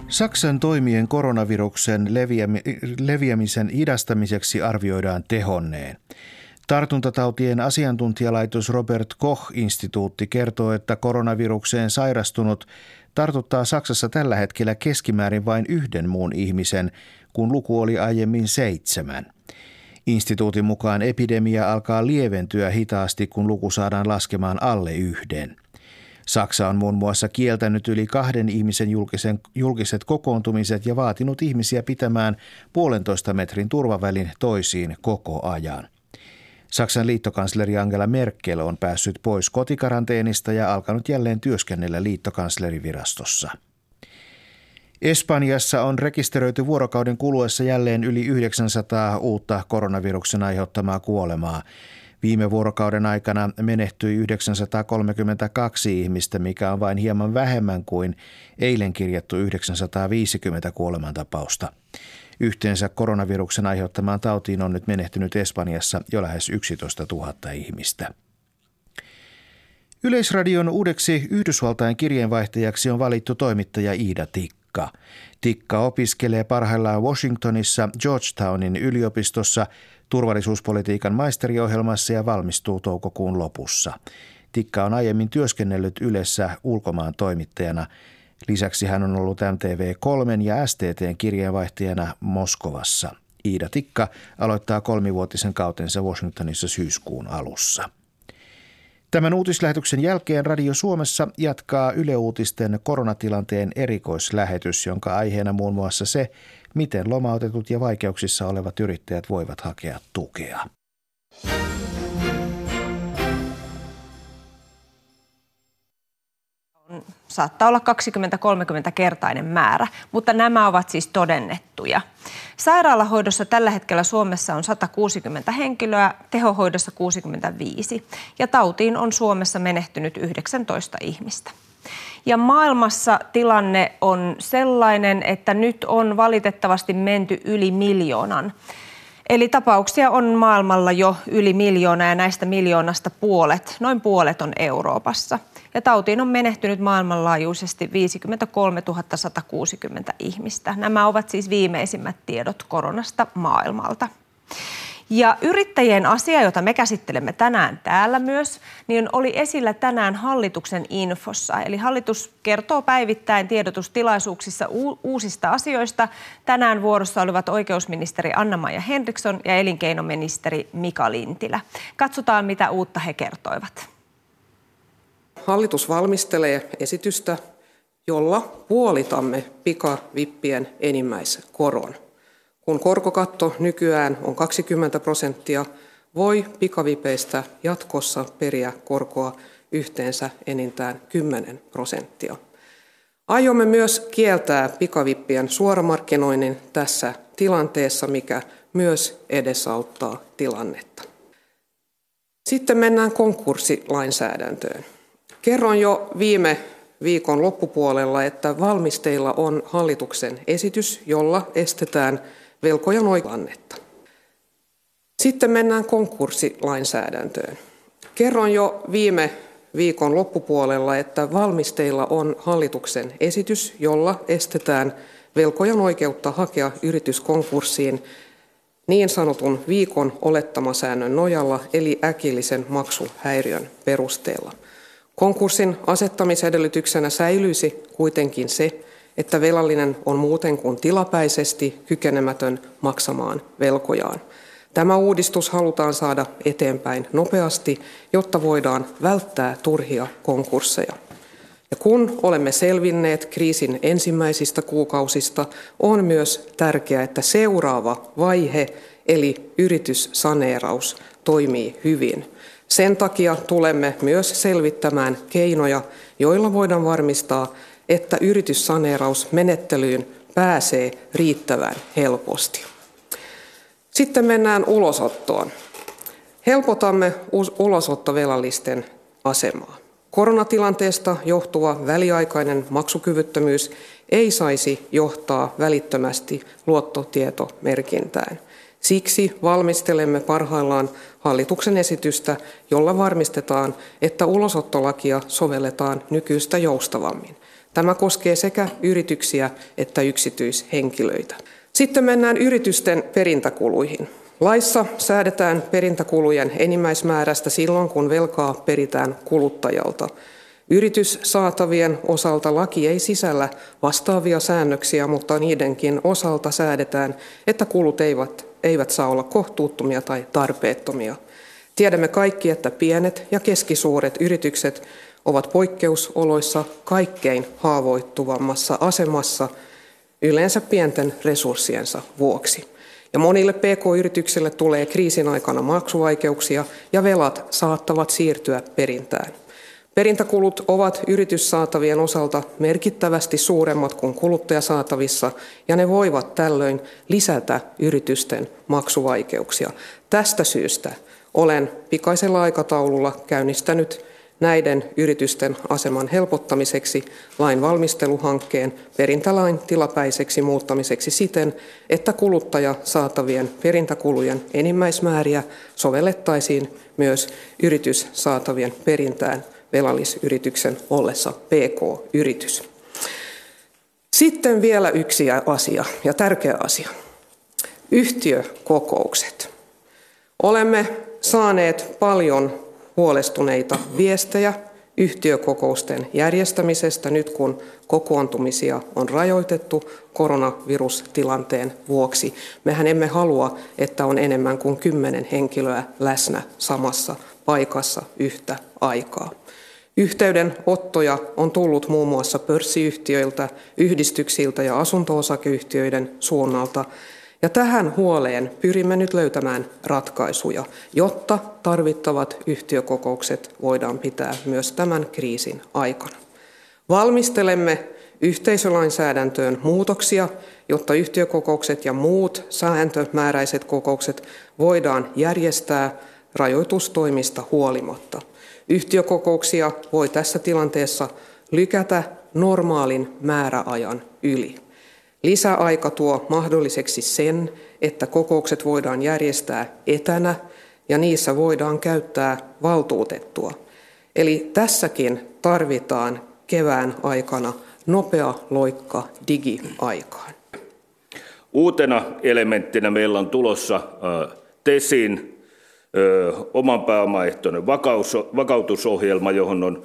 Saksan toimien koronaviruksen leviämisen hidastamiseksi arvioidaan tehonneen. Tartuntatautien asiantuntijalaitos Robert Koch-instituutti kertoo, että koronavirukseen sairastunut tartuttaa Saksassa tällä hetkellä keskimäärin vain 1 muun ihmisen, kun luku oli aiemmin 7. Instituutin mukaan epidemia alkaa lieventyä hitaasti, kun luku saadaan laskemaan alle 1. Saksa on muun muassa kieltänyt yli 2 ihmisen julkiset kokoontumiset ja vaatinut ihmisiä pitämään 1,5 metrin turvavälin toisiin koko ajan. Saksan liittokansleri Angela Merkel on päässyt pois kotikaranteenista ja alkanut jälleen työskennellä liittokanslerivirastossa. Espanjassa on rekisteröity vuorokauden kuluessa jälleen yli 900 uutta koronaviruksen aiheuttamaa kuolemaa. Viime vuorokauden aikana menehtyi 932 ihmistä, mikä on vain hieman vähemmän kuin eilen kirjattu 950 kuolemantapausta. Yhteensä koronaviruksen aiheuttamaan tautiin on nyt menehtynyt Espanjassa jo lähes 11 000 ihmistä. Yleisradion uudeksi Yhdysvaltain kirjeenvaihtajaksi on valittu toimittaja Iida Tikka. Tikka opiskelee parhaillaan Washingtonissa Georgetownin yliopistossa turvallisuuspolitiikan maisteriohjelmassa ja valmistuu toukokuun lopussa. Tikka on aiemmin työskennellyt Ylessä ulkomaan toimittajana. Lisäksi hän on ollut MTV3 ja STT:n kirjeenvaihtajana Moskovassa. Iida Tikka aloittaa 3-vuotisen kautensa Washingtonissa syyskuun alussa. Tämän uutislähetyksen jälkeen Radio Suomessa jatkaa Yle Uutisten koronatilanteen erikoislähetys, jonka aiheena muun muassa se, miten lomautetut ja vaikeuksissa olevat yrittäjät voivat hakea tukea. Saattaa olla 20-30-kertainen määrä, mutta nämä ovat siis todennettuja. Sairaalahoidossa tällä hetkellä Suomessa on 160 henkilöä, tehohoidossa 65 ja tautiin on Suomessa menehtynyt 19 ihmistä. Ja maailmassa tilanne on sellainen, että nyt on valitettavasti menty yli 1 miljoonan. Eli tapauksia on maailmalla jo yli 1 miljoona ja näistä 1 miljoonasta noin puolet on Euroopassa. Ja tautiin on menehtynyt maailmanlaajuisesti 53 160 ihmistä. Nämä ovat siis viimeisimmät tiedot koronasta maailmalta. Ja yrittäjien asia, jota me käsittelemme tänään täällä myös, niin oli esillä tänään hallituksen infossa. Eli hallitus kertoo päivittäin tiedotustilaisuuksissa uusista asioista. Tänään vuorossa olivat oikeusministeri Anna-Maja Henriksson ja elinkeinoministeri Mika Lintilä. Katsotaan, mitä uutta he kertoivat. Hallitus valmistelee esitystä, jolla puolitamme pikavippien enimmäiskoron. Kun korkokatto nykyään on 20%, voi pikavipeistä jatkossa periä korkoa yhteensä enintään 10%. Aiomme myös kieltää pikavippien suoramarkkinoinnin tässä tilanteessa, mikä myös edesauttaa tilannetta. Sitten mennään konkurssilainsäädäntöön. Kerroin jo viime viikon loppupuolella, että valmisteilla on hallituksen esitys, jolla estetään velkojan oikeutta. Sitten mennään konkurssilainsäädäntöön. Kerroin jo viime viikon loppupuolella, että valmisteilla on hallituksen esitys, jolla estetään velkojan oikeutta hakea yritys konkurssiin niin sanotun viikon olettamasäännön nojalla, eli äkillisen maksuhäiriön perusteella. Konkurssin asettamisedellytyksenä säilyisi kuitenkin se, että velallinen on muuten kuin tilapäisesti kykenemätön maksamaan velkojaan. Tämä uudistus halutaan saada eteenpäin nopeasti, jotta voidaan välttää turhia konkursseja. Ja kun olemme selvinneet kriisin ensimmäisistä kuukausista, on myös tärkeää, että seuraava vaihe, eli yrityssaneeraus, toimii hyvin. Sen takia tulemme myös selvittämään keinoja, joilla voidaan varmistaa, että yrityssaneerausmenettelyyn pääsee riittävän helposti. Sitten mennään ulosottoon. Helpotamme ulosottovelallisten asemaa. Koronatilanteesta johtuva väliaikainen maksukyvyttömyys ei saisi johtaa välittömästi luottotietomerkintään. Siksi valmistelemme parhaillaan hallituksen esitystä, jolla varmistetaan, että ulosottolakia sovelletaan nykyistä joustavammin. Tämä koskee sekä yrityksiä että yksityishenkilöitä. Sitten mennään yritysten perintäkuluihin. Laissa säädetään perintäkulujen enimmäismäärästä silloin, kun velkaa peritään kuluttajalta. Yrityssaatavien osalta laki ei sisällä vastaavia säännöksiä, mutta niidenkin osalta säädetään, että kulut eivät saa olla kohtuuttomia tai tarpeettomia. Tiedämme kaikki, että pienet ja keskisuuret yritykset ovat poikkeusoloissa kaikkein haavoittuvammassa asemassa yleensä pienten resurssiensa vuoksi. Ja monille PK-yrityksille tulee kriisin aikana maksuvaikeuksia ja velat saattavat siirtyä perintään. Perintäkulut ovat yrityssaatavien osalta merkittävästi suuremmat kuin kuluttajasaatavissa ja ne voivat tällöin lisätä yritysten maksuvaikeuksia. Tästä syystä olen pikaisella aikataululla käynnistänyt näiden yritysten aseman helpottamiseksi lain valmisteluhankkeen perintälain tilapäiseksi muuttamiseksi siten, että kuluttajasaatavien perintäkulujen enimmäismääriä sovellettaisiin myös yrityssaatavien perintään velallisyrityksen ollessa PK-yritys. Sitten vielä yksi asia ja tärkeä asia. Yhtiökokoukset. Olemme saaneet paljon huolestuneita viestejä yhtiökokousten järjestämisestä nyt kun kokoontumisia on rajoitettu koronavirustilanteen vuoksi. Mehän emme halua, että on enemmän kuin 10 henkilöä läsnä samassa paikassa yhtä aikaa. Yhteydenottoja on tullut muun muassa pörssiyhtiöiltä, yhdistyksiltä ja asunto-osakeyhtiöiden suunnalta. Ja tähän huoleen pyrimme nyt löytämään ratkaisuja, jotta tarvittavat yhtiökokoukset voidaan pitää myös tämän kriisin aikana. Valmistelemme yhteisölainsäädäntöön muutoksia, jotta yhtiökokoukset ja muut sääntömääräiset kokoukset voidaan järjestää rajoitustoimista huolimatta. Yhtiökokouksia voi tässä tilanteessa lykätä normaalin määräajan yli. Lisäaika tuo mahdolliseksi sen, että kokoukset voidaan järjestää etänä ja niissä voidaan käyttää valtuutettua. Eli tässäkin tarvitaan kevään aikana nopea loikka digiaikaan. Uutena elementtinä meillä on tulossa TESin oman pääomaehtoinen vakautusohjelma, johon on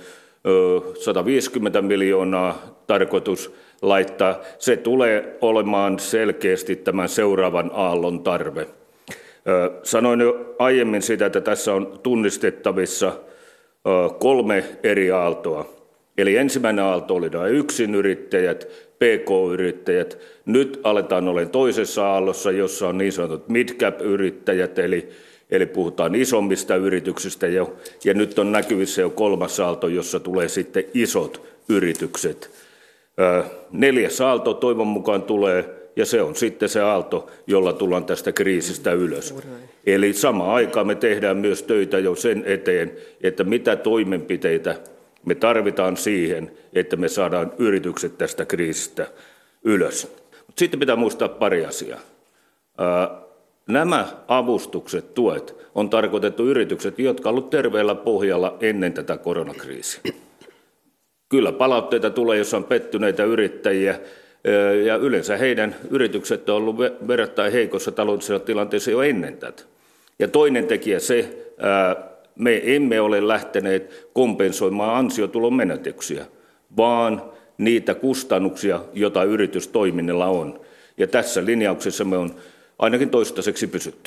150 miljoonaa tarkoitus laittaa. Se tulee olemaan selkeästi tämän seuraavan aallon tarve. Sanoin jo aiemmin sitä, että tässä on tunnistettavissa 3 eri aaltoa. Eli ensimmäinen aalto oli nämä yksinyrittäjät, PK-yrittäjät. Nyt aletaan olemaan toisessa aallossa, jossa on niin sanotut mid-cap-yrittäjät, eli puhutaan isommista yrityksistä jo. Ja nyt on näkyvissä jo 3. aalto, jossa tulee sitten isot yritykset. 4. aalto toivon mukaan tulee, ja se on sitten se aalto, jolla tullaan tästä kriisistä ylös. Eli samaan aikaan me tehdään myös töitä jo sen eteen, että mitä toimenpiteitä me tarvitaan siihen, että me saadaan yritykset tästä kriisistä ylös. Mutta sitten pitää muistaa pari asiaa. Nämä avustukset, tuet, on tarkoitettu yritykset, jotka ovat olleet terveellä pohjalla ennen tätä koronakriisiä. Kyllä palautteita tulee, jos on pettyneitä yrittäjiä, ja yleensä heidän yritykset on ollut verrattain heikossa taloudellisessa tilanteessa jo ennen tätä. Ja toinen tekijä se, me emme ole lähteneet kompensoimaan ansiotulon menetyksiä, vaan niitä kustannuksia, joita yritystoiminnalla on. Ja tässä linjauksessa me on ainakin toistaiseksi pysytty.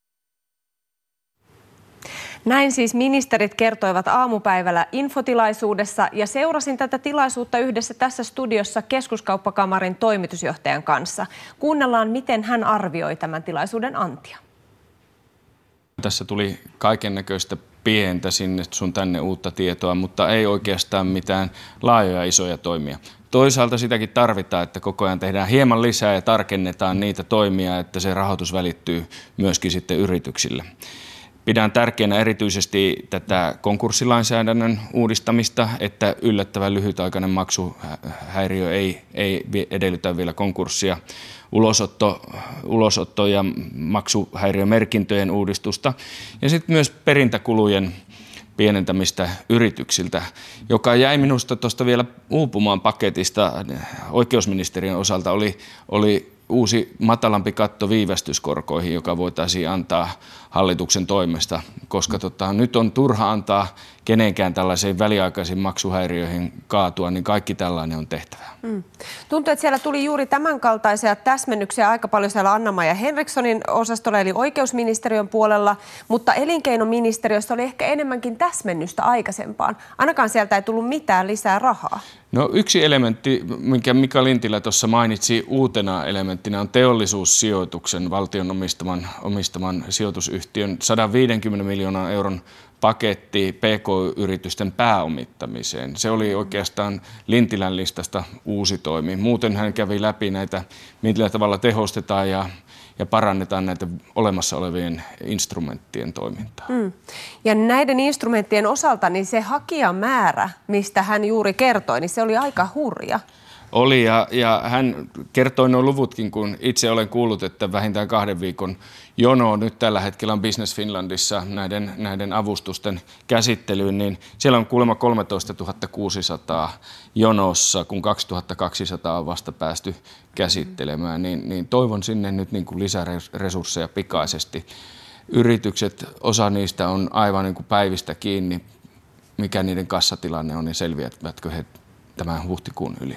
Näin siis ministerit kertoivat aamupäivällä infotilaisuudessa ja seurasin tätä tilaisuutta yhdessä tässä studiossa Keskuskauppakamarin toimitusjohtajan kanssa. Kuunnellaan, miten hän arvioi tämän tilaisuuden antia. Tässä tuli kaikennäköistä pientä sinne sun tänne uutta tietoa, mutta ei oikeastaan mitään laajoja isoja toimia. Toisaalta sitäkin tarvitaan, että koko ajan tehdään hieman lisää ja tarkennetaan niitä toimia, että se rahoitus välittyy myöskin sitten yrityksille. Pidän tärkeänä erityisesti tätä konkurssilainsäädännön uudistamista, että yllättävän lyhytaikainen maksuhäiriö ei edellytä vielä konkurssia. Ulosotto- ja maksuhäiriömerkintöjen uudistusta ja sitten myös pienentämistä yrityksiltä, joka jäi minusta tuosta vielä uupumaan paketista oikeusministeriön osalta, oli uusi matalampi katto viivästyskorkoihin, joka voitaisiin antaa hallituksen toimesta, koska nyt on turha antaa kenenkään tällaisiin väliaikaisiin maksuhäiriöihin kaatua, niin kaikki tällainen on tehtävä. Tuntuu, että siellä tuli juuri tämän kaltaisia täsmennyksiä aika paljon siellä Anna-Maja Henrikssonin osastolla, eli oikeusministeriön puolella, mutta elinkeinoministeriössä oli ehkä enemmänkin täsmennystä aikaisempaan. Ainakaan sieltä ei tullut mitään lisää rahaa. No yksi elementti, minkä Mika Lintilä tuossa mainitsi uutena elementtinä, on Teollisuussijoituksen valtion omistaman sijoitusyhtiön 150 miljoonan euron paketti PK-yritysten pääomittamiseen. Se oli oikeastaan Lintilän listasta uusi toimi. Muuten hän kävi läpi näitä, millä tavalla tehostetaan ja parannetaan näitä olemassa olevien instrumenttien toimintaa. Ja näiden instrumenttien osalta niin se hakijamäärä, mistä hän juuri kertoi, niin se oli aika hurja. Oli ja hän kertoi nuo luvutkin, kun itse olen kuullut, että vähintään 2 viikon jono nyt tällä hetkellä on Business Finlandissa näiden avustusten käsittelyyn, niin siellä on kuulemma 13 600 jonossa, kun 2200 on vasta päästy käsittelemään, niin toivon sinne nyt niin kuin lisäresursseja pikaisesti. Yritykset, osa niistä on aivan niin kuin päivistä kiinni, mikä niiden kassatilanne on, niin selviävätkö he tämän huhtikuun yli.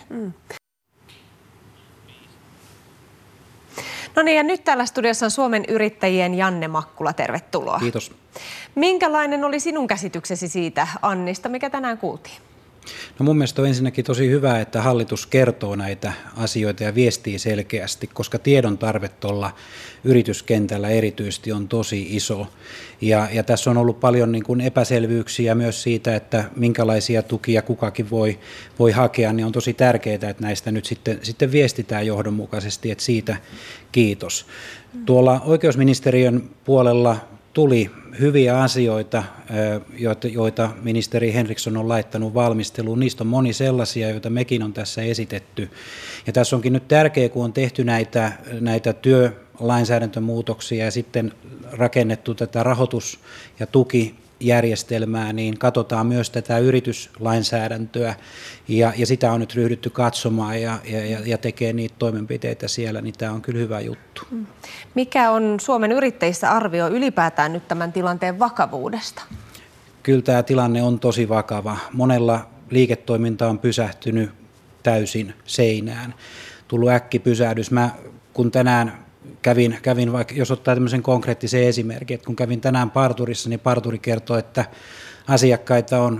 No niin, ja nyt täällä studiossa on Suomen Yrittäjien Janne Makkula. Tervetuloa. Kiitos. Minkälainen oli sinun käsityksesi siitä Annista, mikä tänään kuultiin? No mun mielestä on ensinnäkin tosi hyvä, että hallitus kertoo näitä asioita ja viestii selkeästi, koska tiedon tarve tuolla yrityskentällä erityisesti on tosi iso. Ja tässä on ollut paljon niin kuin epäselvyyksiä myös siitä, että minkälaisia tukia kukakin voi hakea, niin on tosi tärkeää, että näistä nyt sitten viestitään johdonmukaisesti, että siitä kiitos. Tuolla oikeusministeriön puolella tuli hyviä asioita, joita ministeri Henriksson on laittanut valmisteluun. Niistä on moni sellaisia, joita mekin on tässä esitetty. Ja tässä onkin nyt tärkeää, kun on tehty näitä työlainsäädäntömuutoksia ja sitten rakennettu tätä rahoitus- ja tukijärjestelmää, niin katsotaan myös tätä yrityslainsäädäntöä ja sitä on nyt ryhdytty katsomaan ja tekee niitä toimenpiteitä siellä, niin tämä on kyllä hyvä juttu. Mikä on Suomen Yrittäjissä arvio ylipäätään nyt tämän tilanteen vakavuudesta? Kyllä tämä tilanne on tosi vakava. Monella liiketoiminta on pysähtynyt täysin seinään. Tullut äkkipysähdys. Kun tänään kävin vaikka, jos ottaa tämmöisen konkreettisen esimerkin, että kun kävin tänään parturissa, niin parturi kertoi, että asiakkaita on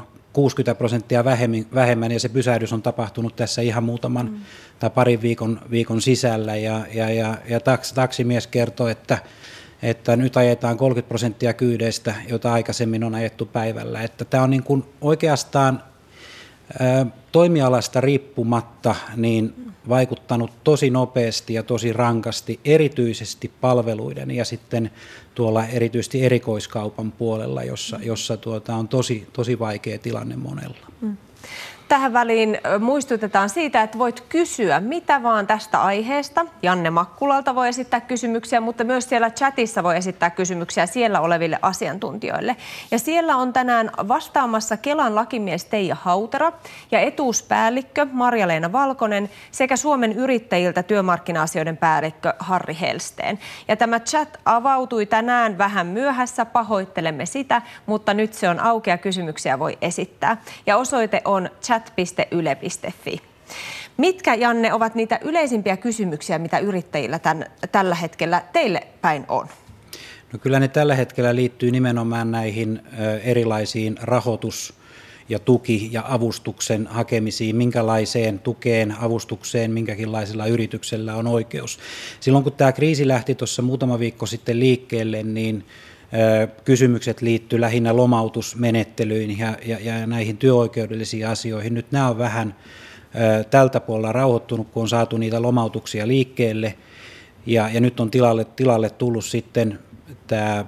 60% vähemmän ja se pysähdys on tapahtunut tässä ihan muutaman tai parin viikon sisällä ja taksimies kertoi, että nyt ajetaan 30% kyydeistä, jota aikaisemmin on ajettu päivällä. Että tämä on niin kuin oikeastaan toimialasta riippumatta niin vaikuttanut tosi nopeasti ja tosi rankasti, erityisesti palveluiden ja sitten tuolla erityisesti erikoiskaupan puolella, jossa on tosi vaikea tilanne monella. Tähän väliin muistutetaan siitä, että voit kysyä mitä vaan tästä aiheesta. Janne Makkulalta voi esittää kysymyksiä, mutta myös siellä chatissa voi esittää kysymyksiä siellä oleville asiantuntijoille. Ja siellä on tänään vastaamassa Kelan lakimies Teija Hautera ja etuuspäällikkö Marja-Leena Valkonen sekä Suomen Yrittäjiltä työmarkkina-asioiden päällikkö Harri Helsteen. Ja tämä chat avautui tänään vähän myöhässä, pahoittelemme sitä, mutta nyt se on auki ja kysymyksiä voi esittää. Ja osoite on chat.yle.fi. Mitkä, Janne, ovat niitä yleisimpiä kysymyksiä, mitä yrittäjillä tällä hetkellä teille päin on? No kyllä ne tällä hetkellä liittyy nimenomaan näihin erilaisiin rahoitus- ja tuki- ja avustuksen hakemisiin, minkälaiseen tukeen, avustukseen, minkäkinlaisella yrityksellä on oikeus. Silloin kun tämä kriisi lähti tuossa muutama viikko sitten liikkeelle, niin kysymykset liittyy lähinnä lomautusmenettelyihin ja näihin työoikeudellisiin asioihin. Nyt nämä on vähän tältä puolella rauhoittunut, kun on saatu niitä lomautuksia liikkeelle. Ja nyt on tilalle tullut sitten tämä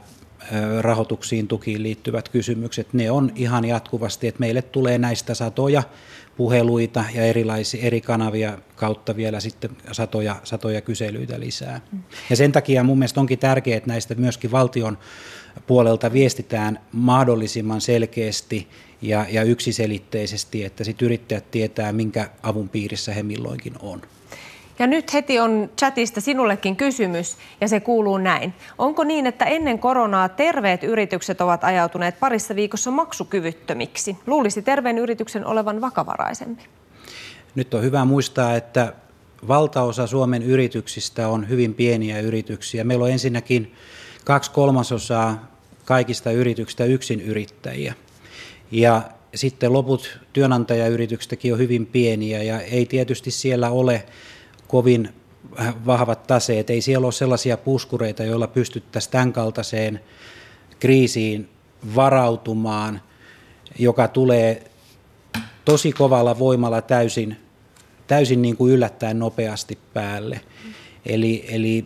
rahoituksiin, tukiin liittyvät kysymykset, ne on ihan jatkuvasti, että meille tulee näistä satoja puheluita ja eri kanavia kautta vielä sitten satoja kyselyitä lisää. Ja sen takia mun mielestä onkin tärkeää, että näistä myöskin valtion puolelta viestitään mahdollisimman selkeästi ja yksiselitteisesti, että sit yrittäjät tietää, minkä avun piirissä he milloinkin on. Ja nyt heti on chatista sinullekin kysymys, ja se kuuluu näin. Onko niin, että ennen koronaa terveet yritykset ovat ajautuneet parissa viikossa maksukyvyttömiksi? Luulisi terveen yrityksen olevan vakavaraisempi. Nyt on hyvä muistaa, että valtaosa Suomen yrityksistä on hyvin pieniä yrityksiä. Meillä on ensinnäkin 2/3 kaikista yrityksistä yksinyrittäjiä. Ja sitten loput työnantajayrityksistäkin on hyvin pieniä, ja ei tietysti siellä ole kovin vahvat taseet. Ei siellä ole sellaisia puskureita, joilla pystyttäisiin tämän kaltaiseen kriisiin varautumaan, joka tulee tosi kovalla voimalla täysin niin kuin yllättäen nopeasti päälle. Eli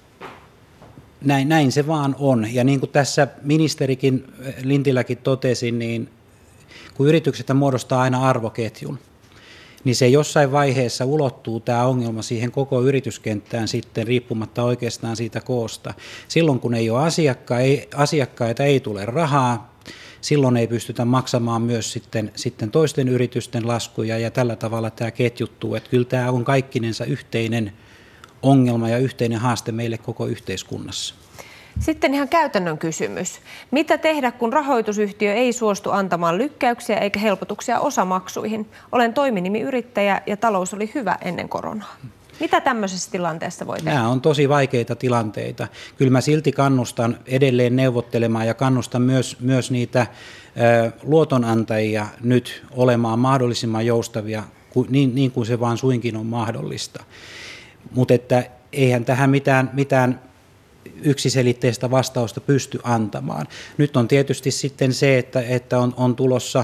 näin se vaan on. Ja niin kuin tässä ministerikin Lintiläkin totesi, niin kun yritykset muodostaa aina arvoketjun, niin se jossain vaiheessa ulottuu tämä ongelma siihen koko yrityskenttään sitten riippumatta oikeastaan siitä koosta. Silloin kun ei ole asiakkaita, ei tule rahaa, silloin ei pystytä maksamaan myös sitten toisten yritysten laskuja ja tällä tavalla tämä ketjuttuu. Että kyllä tämä on kaikkinensa yhteinen ongelma ja yhteinen haaste meille koko yhteiskunnassa. Sitten ihan käytännön kysymys. Mitä tehdä, kun rahoitusyhtiö ei suostu antamaan lykkäyksiä eikä helpotuksia osamaksuihin? Olen toiminimiyrittäjä ja talous oli hyvä ennen koronaa. Mitä tämmöisessä tilanteessa voi tehdä? Nämä on tosi vaikeita tilanteita. Kyllä mä silti kannustan edelleen neuvottelemaan ja kannustan myös niitä luotonantajia nyt olemaan mahdollisimman joustavia, niin kuin se vaan suinkin on mahdollista. Mutta että eihän tähän mitään yksiselitteistä vastausta pysty antamaan. Nyt on tietysti sitten se, että on tulossa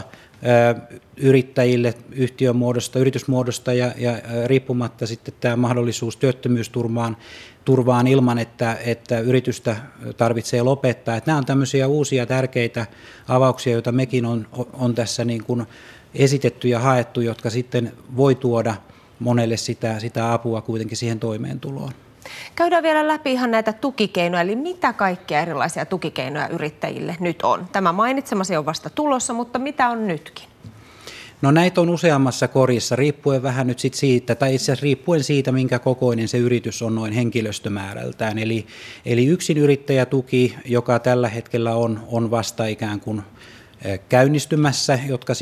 yrittäjille yritysmuodosta ja riippumatta sitten tämä mahdollisuus työttömyysturvaan ilman, että yritystä tarvitsee lopettaa. Että nämä on tämmöisiä uusia tärkeitä avauksia, joita mekin on tässä niin kuin esitetty ja haettu, jotka sitten voi tuoda monelle sitä apua kuitenkin siihen toimeentuloon. Käydään vielä läpi ihan näitä tukikeinoja, eli mitä kaikkia erilaisia tukikeinoja yrittäjille nyt on? Tämä mainitsemasi on vasta tulossa, mutta mitä on nytkin? No näitä on useammassa korissa, riippuen vähän nyt siitä, tai itse asiassa riippuen siitä, minkä kokoinen se yritys on noin henkilöstömäärältään. Eli yksinyrittäjätuki, joka tällä hetkellä on vasta ikään kuin käynnistymässä,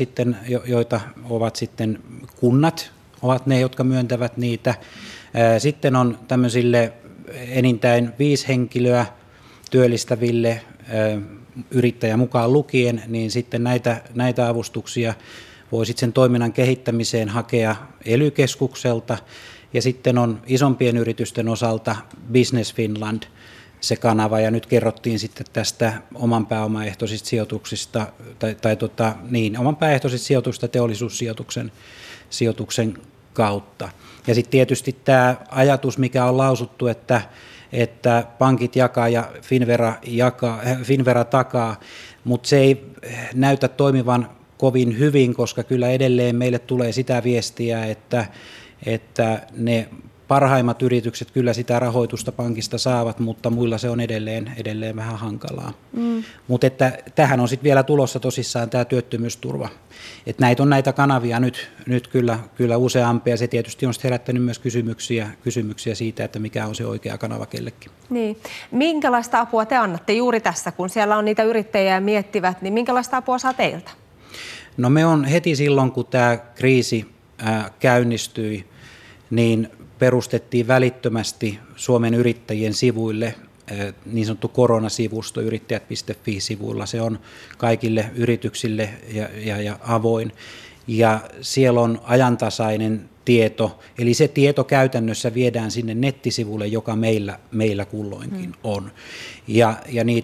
joita ovat sitten kunnat, ovat ne, jotka myöntävät niitä. Sitten on tämmöisille enintään 5 henkilöä työllistäville yrittäjä mukaan lukien, niin sitten näitä avustuksia voi sitten sen toiminnan kehittämiseen hakea ELY-keskukselta. Ja sitten on isompien yritysten osalta Business Finland se kanava, ja nyt kerrottiin sitten tästä oman pääomaehtoisista sijoituksista, oman pääomaehtoisista sijoituksista teollisuussijoituksen kautta. Ja sitten tietysti tämä ajatus, mikä on lausuttu, että pankit jakaa ja Finnvera takaa, mutta se ei näytä toimivan kovin hyvin, koska kyllä edelleen meille tulee sitä viestiä, että ne parhaimmat yritykset kyllä sitä rahoitusta pankista saavat, mutta muilla se on edelleen vähän hankalaa. Mutta että tähän on sitten vielä tulossa tosissaan tämä työttömyysturva. Että näitä kanavia nyt kyllä useampia. Se tietysti on herättänyt myös kysymyksiä siitä, että mikä on se oikea kanava kellekin. Niin. Minkälaista apua te annatte juuri tässä, kun siellä on niitä yrittäjiä miettivät, niin minkälaista apua saa teiltä? No me on heti silloin, kun tämä kriisi käynnistyi, niin perustettiin välittömästi Suomen yrittäjien sivuille niin sanottu koronasivusto yrittäjät.fi-sivuilla. Se on kaikille yrityksille ja avoin. Ja siellä on ajantasainen tieto, eli se tieto käytännössä viedään sinne nettisivulle, joka meillä kulloinkin on. Ja niitä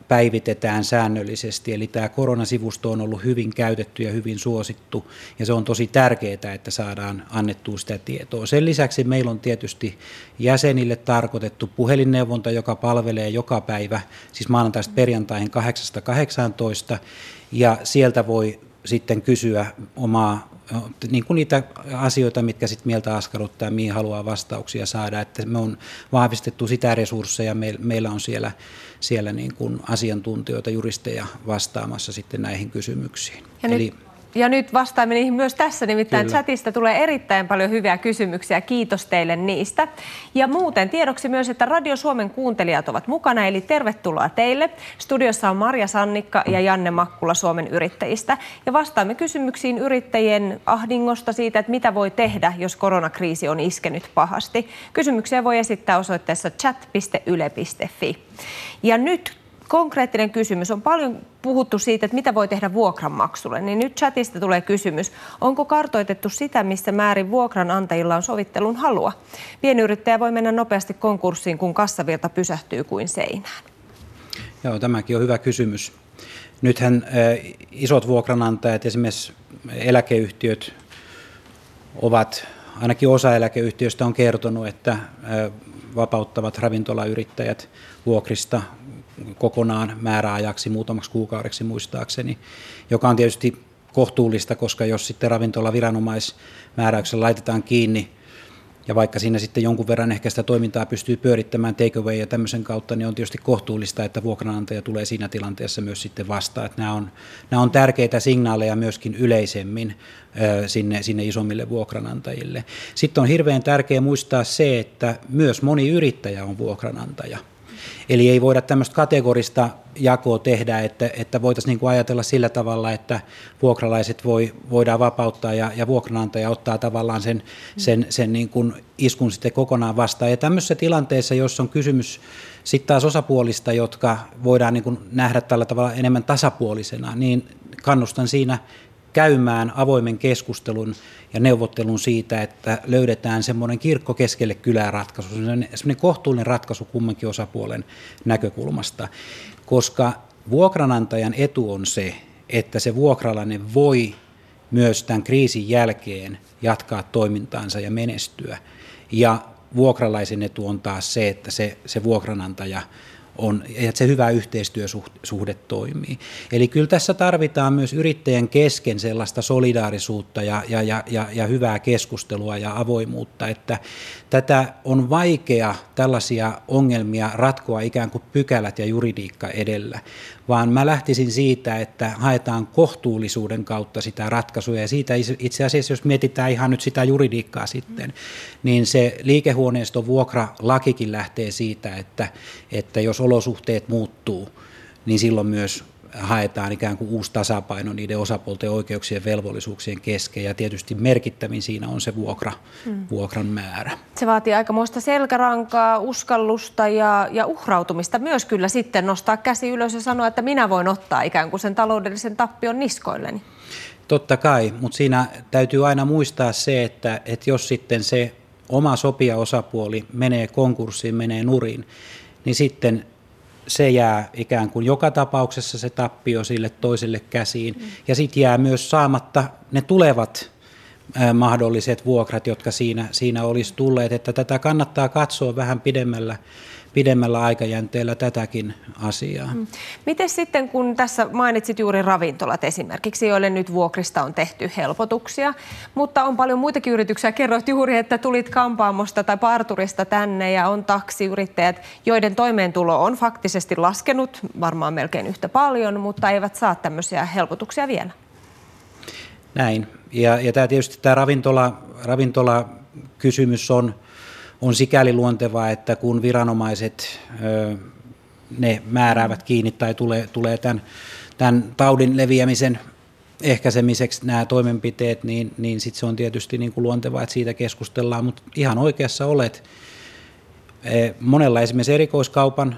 päivitetään säännöllisesti, eli tämä koronasivusto on ollut hyvin käytetty ja hyvin suosittu, ja se on tosi tärkeää, että saadaan annettua sitä tietoa. Sen lisäksi meillä on tietysti jäsenille tarkoitettu puhelinneuvonta, joka palvelee joka päivä, siis maanantaista perjantaihin 8-18, ja sieltä voi sitten kysyä niin kuin niitä asioita, mitkä sitten mieltä askarruttaa, mihin haluaa vastauksia saada, että me on vahvistettu sitä resursseja, meillä on siellä niin kuin asiantuntijoita, juristeja vastaamassa sitten näihin kysymyksiin. Ja nyt vastaamme niihin myös tässä, nimittäin Kyllä. chatista tulee erittäin paljon hyviä kysymyksiä. Kiitos teille niistä. Ja muuten tiedoksi myös, että Radio Suomen kuuntelijat ovat mukana, eli tervetuloa teille. Studiossa on Marja Sannikka ja Janne Makkula Suomen yrittäjistä. Ja vastaamme kysymyksiin yrittäjien ahdingosta siitä, että mitä voi tehdä, jos koronakriisi on iskenyt pahasti. Kysymyksiä voi esittää osoitteessa chat.yle.fi. Ja nyt konkreettinen kysymys. On paljon puhuttu siitä, että mitä voi tehdä vuokranmaksulle, niin nyt chatista tulee kysymys. Onko kartoitettu sitä, missä määrin vuokranantajilla on sovittelun halua? Pienyrittäjä voi mennä nopeasti konkurssiin, kun kassavirta pysähtyy kuin seinään. Joo, tämäkin on hyvä kysymys. Nythän isot vuokranantajat, esimerkiksi eläkeyhtiöt, ainakin osa eläkeyhtiöistä on kertonut, että vapauttavat ravintolayrittäjät vuokrista kokonaan määräajaksi, muutamaksi kuukaudeksi muistaakseni, joka on tietysti kohtuullista, koska jos sitten ravintolaviranomaismääräyksellä laitetaan kiinni, ja vaikka siinä sitten jonkun verran ehkä sitä toimintaa pystyy pyörittämään take away ja tämmöisen kautta, niin on tietysti kohtuullista, että vuokranantaja tulee siinä tilanteessa myös sitten vastaan. Että nämä on tärkeitä signaaleja myöskin yleisemmin sinne isommille vuokranantajille. Sitten on hirveän tärkeää muistaa se, että myös moni yrittäjä on vuokranantaja. Eli ei voida tämmöistä kategorista jakoa tehdä, että voitaisiin niin kuin ajatella sillä tavalla, että vuokralaiset voidaan vapauttaa ja vuokranantaja ottaa tavallaan sen niin kuin iskun sitten kokonaan vastaan. Ja tämmöisessä tilanteessa, jos on kysymys sitten taas osapuolista, jotka voidaan niin kuin nähdä tällä tavalla enemmän tasapuolisena, niin kannustan siinä käymään avoimen keskustelun ja neuvottelun siitä, että löydetään semmoinen kirkko keskelle kylää ratkaisu, semmoinen kohtuullinen ratkaisu kummankin osapuolen näkökulmasta, koska vuokranantajan etu on se, että se vuokralainen voi myös tämän kriisin jälkeen jatkaa toimintaansa ja menestyä, ja vuokralaisen etu on taas se, että se vuokranantaja ja että se hyvä yhteistyösuhde toimii. Eli kyllä tässä tarvitaan myös yrittäjän kesken sellaista solidaarisuutta ja hyvää keskustelua ja avoimuutta, että tätä on vaikea tällaisia ongelmia ratkoa ikään kuin pykälät ja juridiikka edellä, vaan mä lähtisin siitä, että haetaan kohtuullisuuden kautta sitä ratkaisua, ja siitä itse asiassa, jos mietitään ihan nyt sitä juridiikkaa sitten, niin se liikehuoneiston vuokralakikin lähtee siitä, että jos olosuhteet muuttuu, niin silloin myös haetaan ikään kuin uusi tasapaino niiden osapuolten oikeuksien ja velvollisuuksien kesken, ja tietysti merkittävin siinä on se vuokran määrä. Se vaatii aikamoista selkärankaa, uskallusta ja uhrautumista myös kyllä sitten nostaa käsi ylös ja sanoa, että minä voin ottaa ikään kuin sen taloudellisen tappion niskoilleni. Totta kai, mutta siinä täytyy aina muistaa se, että jos sitten se oma sopijaosapuoli menee konkurssiin, menee nurin, niin sitten se jää ikään kuin joka tapauksessa se tappio sille toiselle käsiin, ja sitten jää myös saamatta ne tulevat mahdolliset vuokrat, jotka siinä olisi tulleet, että tätä kannattaa katsoa vähän pidemmällä aikajänteellä tätäkin asiaa. Miten sitten, kun tässä mainitsit juuri ravintolat esimerkiksi, joille nyt vuokrista on tehty helpotuksia, mutta on paljon muitakin yrityksiä. Kerroit juuri, että tulit kampaamosta tai parturista tänne ja on taksiyrittäjät, joiden toimeentulo on faktisesti laskenut varmaan melkein yhtä paljon, mutta eivät saa tämmöisiä helpotuksia vielä. Näin. Ja tämä ravintolakysymys on sikäli luontevaa, että kun viranomaiset ne määräävät kiinni tai tulee tämän taudin leviämisen ehkäisemiseksi nämä toimenpiteet, niin sitten se on tietysti niin kuin luontevaa, että siitä keskustellaan, mutta ihan oikeassa olet. Monella esimerkiksi erikoiskaupan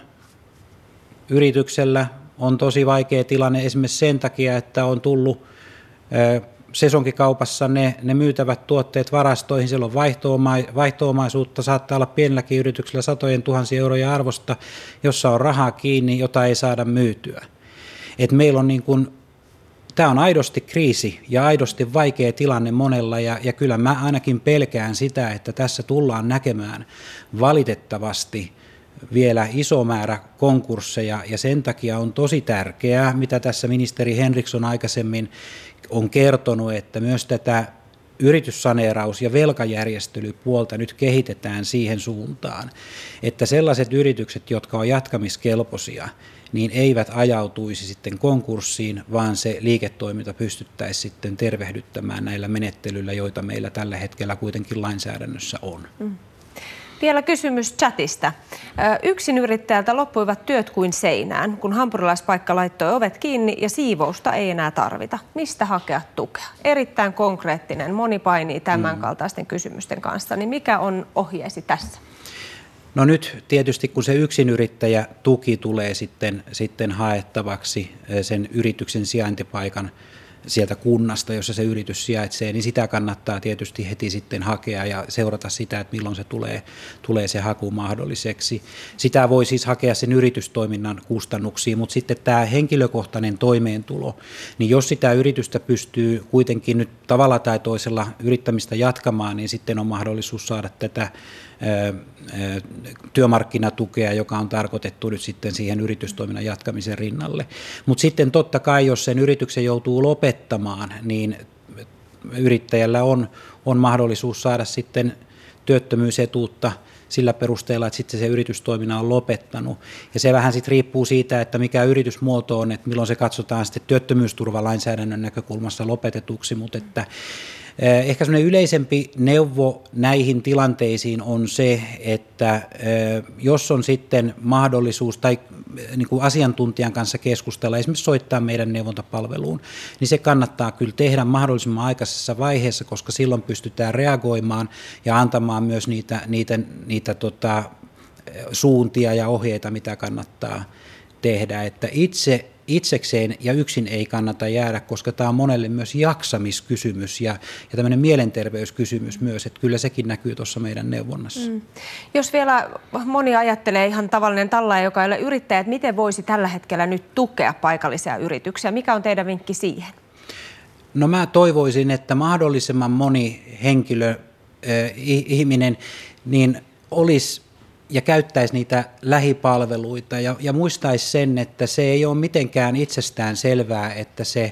yrityksellä on tosi vaikea tilanne esimerkiksi sen takia, että on tullut sesonkikaupassa ne myytävät tuotteet varastoihin, siellä on vaihto-omaisuutta, saattaa olla pienelläkin yrityksellä satojen tuhansien euroja arvosta, jossa on rahaa kiinni, jota ei saada myytyä. Et meillä on tämä on aidosti kriisi ja aidosti vaikea tilanne monella ja kyllä mä ainakin pelkään sitä, että tässä tullaan näkemään valitettavasti vielä iso määrä konkursseja ja sen takia on tosi tärkeää, mitä tässä ministeri Henriksson aikaisemmin on kertonut, että myös tätä yrityssaneeraus- ja velkajärjestelypuolta nyt kehitetään siihen suuntaan, että sellaiset yritykset, jotka on jatkamiskelpoisia, niin eivät ajautuisi sitten konkurssiin, vaan se liiketoiminta pystyttäisiin sitten tervehdyttämään näillä menettelyillä, joita meillä tällä hetkellä kuitenkin lainsäädännössä on. Vielä kysymys chatista. Yksinyrittäjältä loppuivat työt kuin seinään, kun hampurilaispaikka laittoi ovet kiinni ja siivousta ei enää tarvita. Mistä hakea tukea? Erittäin konkreettinen, moni painii tämän kaltaisten kysymysten kanssa. Niin mikä on ohjeesi tässä? No nyt tietysti kun se yksinyrittäjätuki tulee sitten haettavaksi sen yrityksen sijaintipaikan sieltä kunnasta, jossa se yritys sijaitsee, niin sitä kannattaa tietysti heti sitten hakea ja seurata sitä, että milloin se tulee se haku mahdolliseksi. Sitä voi siis hakea sen yritystoiminnan kustannuksiin, mutta sitten tämä henkilökohtainen toimeentulo, niin jos sitä yritystä pystyy kuitenkin nyt tavalla tai toisella yrittämistä jatkamaan, niin sitten on mahdollisuus saada tätä työmarkkinatukea, joka on tarkoitettu nyt sitten siihen yritystoiminnan jatkamisen rinnalle. Mutta sitten totta kai, jos sen yrityksen joutuu lopettamaan, niin yrittäjällä on mahdollisuus saada sitten työttömyysetuutta sillä perusteella, että sitten se yritystoiminta on lopettanut. Ja se vähän sitten riippuu siitä, että mikä yritysmuoto on, että milloin se katsotaan sitten työttömyysturvalainsäädännön näkökulmasta lopetetuksi, mutta että ehkä semmoinen yleisempi neuvo näihin tilanteisiin on se, että jos on sitten mahdollisuus tai niin kuin asiantuntijan kanssa keskustella, esimerkiksi soittaa meidän neuvontapalveluun, niin se kannattaa kyllä tehdä mahdollisimman aikaisessa vaiheessa, koska silloin pystytään reagoimaan ja antamaan myös niitä suuntia ja ohjeita, mitä kannattaa tehdä, että itsekseen ja yksin ei kannata jäädä, koska tämä on monelle myös jaksamiskysymys ja tämmöinen mielenterveyskysymys myös, että kyllä sekin näkyy tuossa meidän neuvonnassa. Jos vielä moni ajattelee, ihan tavallinen tallaaja, joka ei ole yrittäjä, että miten voisi tällä hetkellä nyt tukea paikallisia yrityksiä? Mikä on teidän vinkki siihen? No mä toivoisin, että mahdollisimman moni henkilö, ihminen, niin olisi ja käyttäisi niitä lähipalveluita ja muistaisi sen, että se ei ole mitenkään itsestään selvää, että se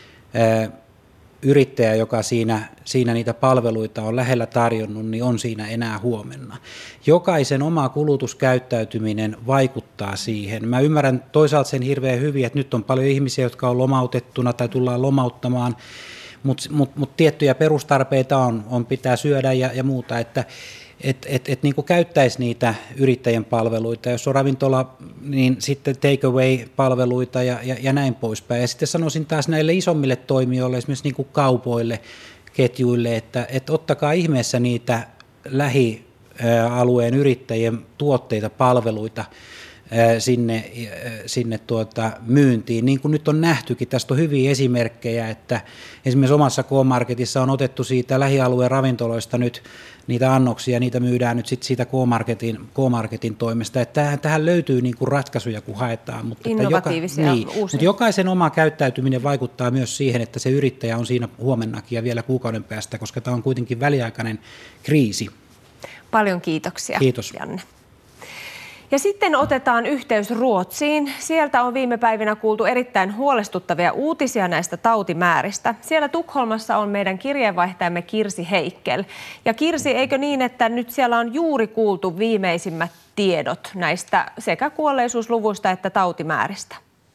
yrittäjä, joka siinä niitä palveluita on lähellä tarjonnut, niin on siinä enää huomenna. Jokaisen oma kulutuskäyttäytyminen vaikuttaa siihen. Mä ymmärrän toisaalta sen hirveän hyvin, että nyt on paljon ihmisiä, jotka on lomautettuna tai tullaan lomauttamaan, mutta tiettyjä perustarpeita on pitää syödä ja muuta, että niin kuin käyttäisi niitä yrittäjän palveluita. Jos on ravintola, niin sitten take away-palveluita ja näin poispäin. Ja sitten sanoisin taas näille isommille toimijoille, esimerkiksi niin kuin kaupoille, ketjuille, että ottakaa ihmeessä niitä lähialueen yrittäjien tuotteita, palveluita sinne myyntiin. Niin kuin nyt on nähtykin, tästä on hyviä esimerkkejä, että esimerkiksi omassa K-Marketissa on otettu siitä lähialueen ravintoloista nyt niitä annoksia, niitä myydään nyt sitten siitä K-Marketin toimesta. Että tähän löytyy niin kuin ratkaisuja, kun haetaan. Mutta innovatiivisia, uusia. Mutta jokaisen oma käyttäytyminen vaikuttaa myös siihen, että se yrittäjä on siinä huomennakin ja vielä kuukauden päästä, koska tämä on kuitenkin väliaikainen kriisi. Paljon kiitoksia, Kiitos. Janne. Ja sitten otetaan yhteys Ruotsiin. Sieltä on viime päivinä kuultu erittäin huolestuttavia uutisia näistä tautimääristä. Siellä Tukholmassa on meidän kirjeenvaihtajamme Kirsi Heikkel. Ja Kirsi, eikö niin, että nyt siellä on juuri kuultu viimeisimmät tiedot näistä sekä kuolleisuusluvuista että tautimääristä?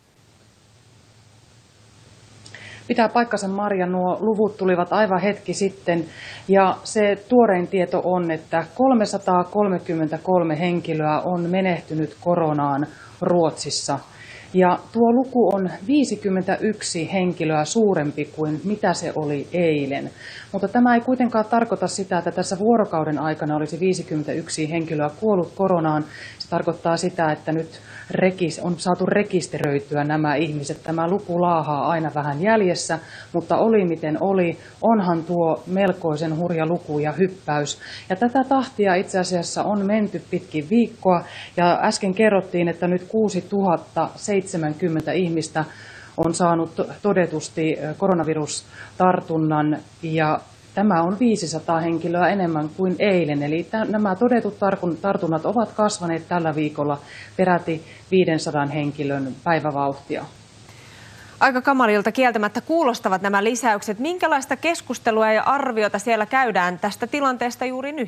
Pitää paikkansa, Marja, nuo luvut tulivat aivan hetki sitten ja se tuorein tieto on, että 333 henkilöä on menehtynyt koronaan Ruotsissa. Ja tuo luku on 51 henkilöä suurempi kuin mitä se oli eilen. Mutta tämä ei kuitenkaan tarkoita sitä, että tässä vuorokauden aikana olisi 51 henkilöä kuollut koronaan. Se tarkoittaa sitä, että nyt on saatu rekisteröityä nämä ihmiset. Tämä luku laahaa aina vähän jäljessä, mutta oli miten oli. Onhan tuo melkoisen hurja luku ja hyppäys. Ja tätä tahtia itse asiassa on menty pitkin viikkoa. Ja äsken kerrottiin, että nyt 6070 ihmistä on saanut todetusti koronavirustartunnan ja tämä on 500 henkilöä enemmän kuin eilen, eli nämä todetut tartunnat ovat kasvaneet tällä viikolla peräti 500 henkilön päivävauhtia. Aika kamalilta kieltämättä kuulostavat nämä lisäykset. Minkälaista keskustelua ja arviota siellä käydään tästä tilanteesta juuri nyt?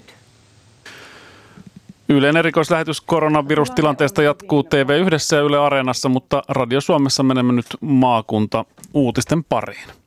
Ylen erikoislähetys koronavirustilanteesta jatkuu TV1 ja Yle Areenassa, mutta Radio Suomessa menemme nyt maakunta uutisten pariin.